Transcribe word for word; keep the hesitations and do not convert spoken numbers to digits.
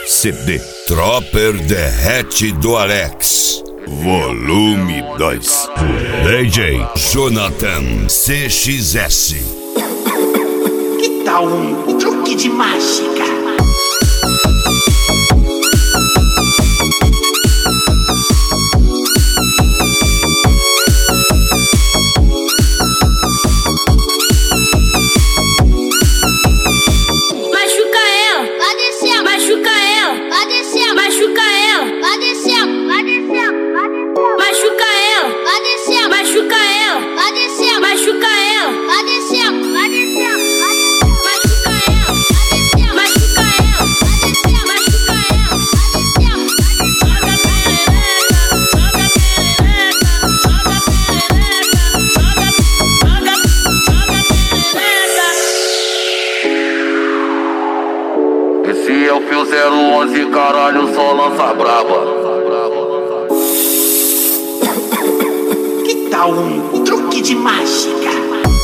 C D Tropper Derrete do Alex, volume dois. D J Jonathan C X S. Que tal um truque de mágica? Esse é o fio zero onze, caralho, só lança braba. Que tal um truque de mágica?